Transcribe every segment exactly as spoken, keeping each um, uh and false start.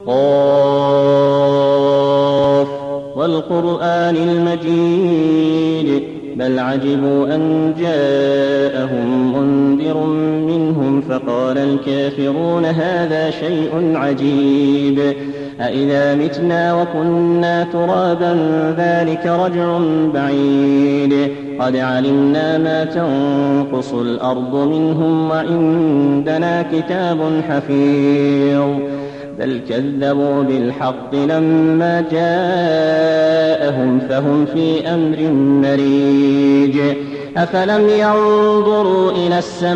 قاف والقرآن المجيد بل عجبوا أن جاءهم منذر منهم فقال الكافرون هذا شيء عجيب أإذا متنا وكنا ترابا ذلك رجع بعيد قد علمنا ما تنقص الأرض منهم وعندنا كتاب حفيظ بل كذبوا بالحق لما جاءهم فهم في أمر مريج أفلم ينظروا إلى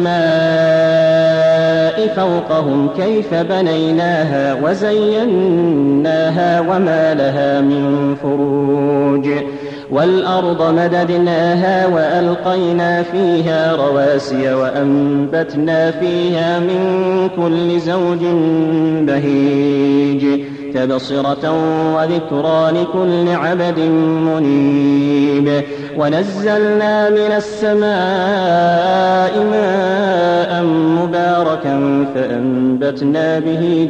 السماء فوقهم كيف بنيناها وزيناها وما لها من فروج والأرض مددناها وألقينا فيها رواسي وأنبتنا فيها من كل زوج بهيج تبصرة وذكرى لكل عبد منيب ونزلنا من السماء ماء مباركا فأنبتنا به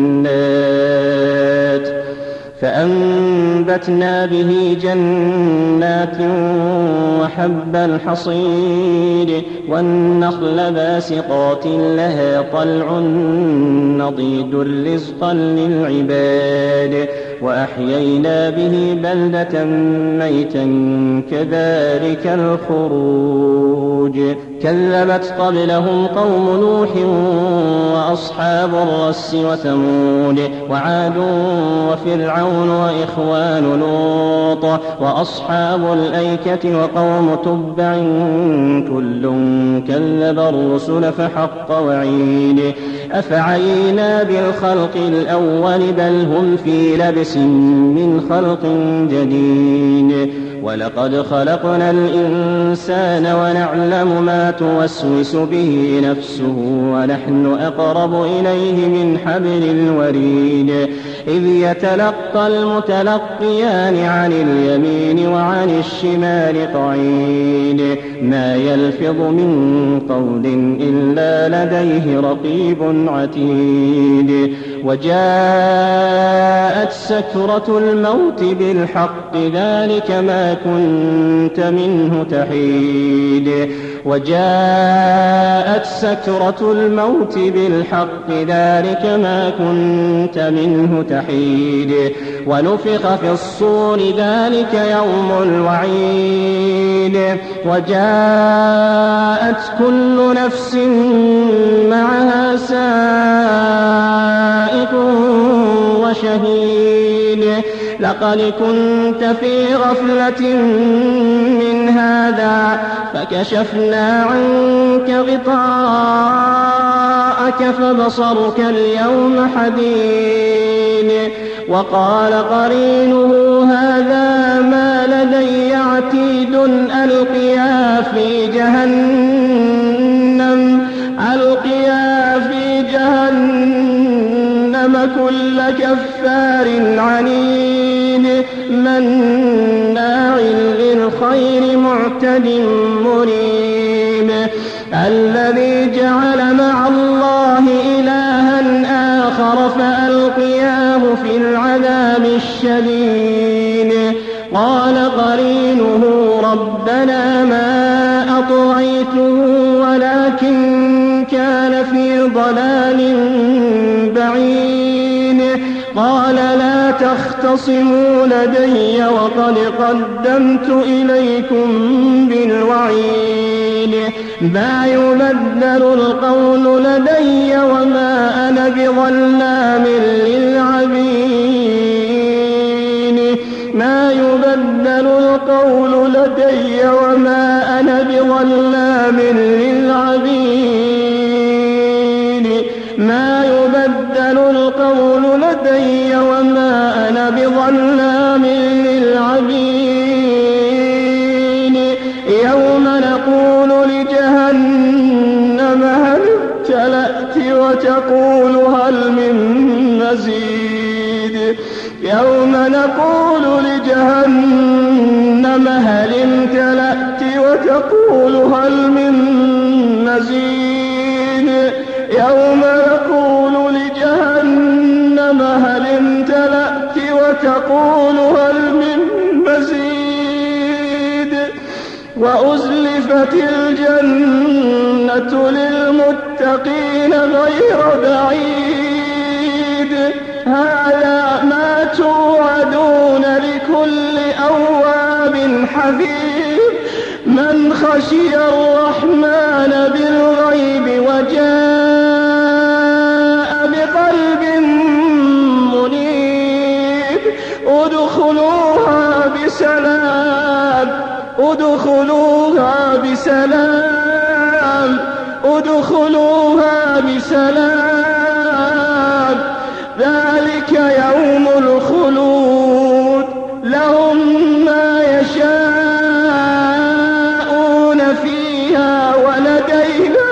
جنات فأنبتنا به جنات وحب الحصيد والنخل باسقات لها طلع نضيد رزقا للعباد وأحيينا به بلدة ميتا كذلك الخروج كذبت قبلهم قوم نوح وأصحاب الرس وثمود وعاد وفرعون وإخوان لوط وأصحاب الأيكة وقوم تبع كل كذب الرسل فحق وعيد أفعينا بالخلق الأول بل هم في لبس من خلق جديد ولقد خلقنا الإنسان ونعلم ما توسوس به نفسه ونحن أقرب إليه من حبل الوريد إذ يتلقى المتلقيان عن اليمين وعن الشمال قعيد ما يلفظ من قول إلا لديه رقيب عتيد وجاءت سكرة الموت بالحق ذلك ما كنت منه تحيد وجاءت سكرة الموت بالحق ذلك ما كنت منه تحيد ونفخ في الصور ذلك يوم الوعيد وجاءت كل نفس معها سائق وشهيد لقد كنت في غفلة من هذا فكشفنا عنك غطاءك فبصرك اليوم حديد وقال قرينه هذا ما لدي عتيد ألقيا في جهنم ألقيا في جهنم كل كفار عنيد مناع للخير معتد مريب الذي جعل مع الله إلها آخر فألقياه في العذاب الشديد قال قرينه ربنا ما أطغيته ولكن كان في ضلال بعيد قال لا تختصموا لدي وقد قدمت إليكم بالوعيد ما يبدل القول لدي وما أنا بظلام للعبيد ما يبدل القول لدي وما أنا بظلام للعبيد ما يبدل القول لدي وما أنا بظلام للعبيد يوم نقول لجهنم هل امتلأت وتقول هل من مزيد يوم نقول لجهنم هل امتلأت وتقول هل من مزيد يوم نقول لجهنم هل امتلأت وتقول هل من مزيد وأزلفت الجنة للمتقين غير بعيد هذا ما توعدون لكل أواب حفيظ من خشي الرحمن بالغيب وجاء بقلب منيب ادخلوها بسلام ادخلوها بسلام ادخلوها بسلام ذلك يوم الخلود لهم ما يشاءون فيها ولدينا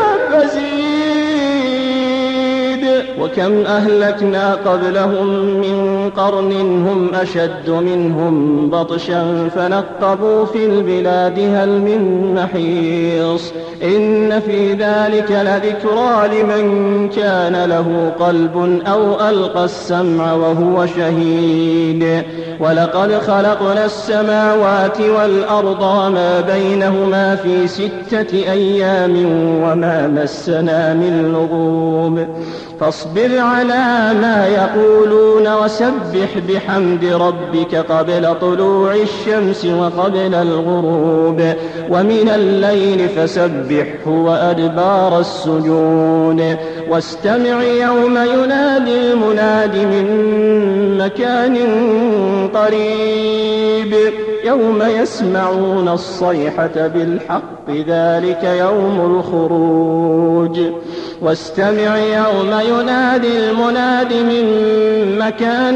مزيد وكم أهلكنا قبلهم من قرن هم أشد منهم بطشا فنقبوا في البلاد هل من محيص إن في ذلك لذكرى لمن كان له قلب أو ألقى السمع وهو شهيد ولقد خلقنا السماوات والأرض وما بينهما في ستة أيام وما مسنا من لغوب فاصبر على ما يقولون وسبح بحمد ربك قبل طلوع الشمس وقبل الغروب ومن الليل فسبحه وأدبار السجود واستمع يوم ينادي المناد من مكان قريب يوم يسمعون الصيحة بالحق ذلك يوم الخروج واستمع يوم ينادي المناد من مكان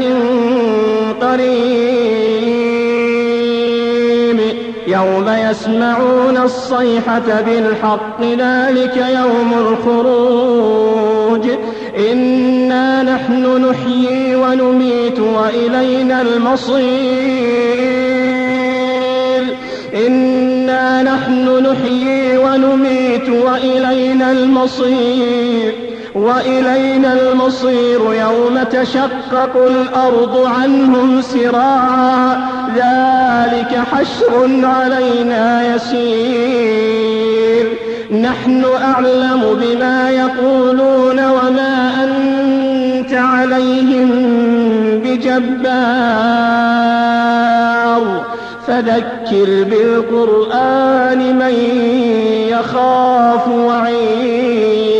قريب يوم يسمعون الصيحة بالحق ذلك يوم الخروج إنا نحن نحيي ونميت وإلينا المصير إنا نحن نحيي ونميت وإلينا المصير وإلينا المصير يوم تشقق الأرض عنهم سراعا ذلك حشر علينا يسير نحن أعلم بما يقولون وما أنت عليهم بجبار فذكر بالقرآن من يخاف وعيد